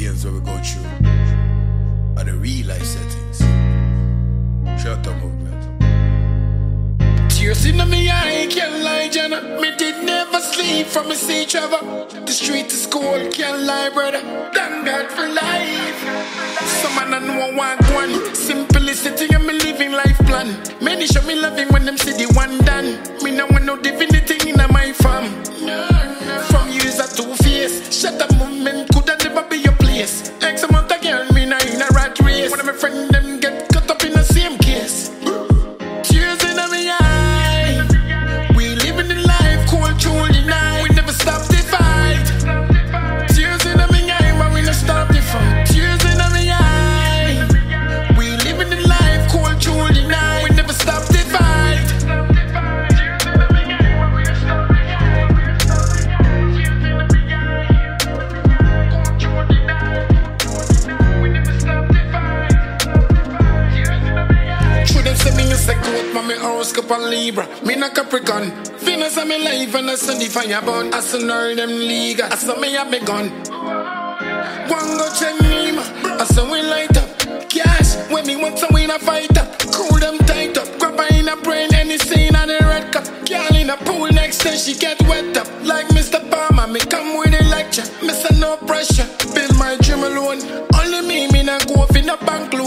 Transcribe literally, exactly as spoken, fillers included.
pains where we go through are the real life settings. Shut up, movement. Tears in me eye, can't lie, Jenna. Me did never sleep from a sea travel. The street to school, can't lie, brother. Thank God for life. Some man I know I want one. Simplicity and me living life plan. Many show me loving when them see the one done. Me no want no divinity in my farm. From years at two face. Shut up movement, could have never be your place. X amount of girl, me not in a rat race. One of my friends them get cut up in the same case. Tears in me eye. We living the life cold through the night. We never stop the fight. Tears in me eye, but we never stop the fight. Tears in me eye. We living the life cold through the night. We never stop the fight. Say goat, but me horoscope and Libra. Me na Capricorn. Venus and me life and I saw the fire burn. I saw none them league. I saw me have me gun. One go check me, I saw we light up. Cash, when me want to win a fight up. Cool them tight up. Grab her in a brain, any scene on the red cup. Girl in a pool next day, she get wet up. Like Mister Palmer, me come with a lecture. Mister No pressure, build my dream alone. Only me, me na go off in a bank loan.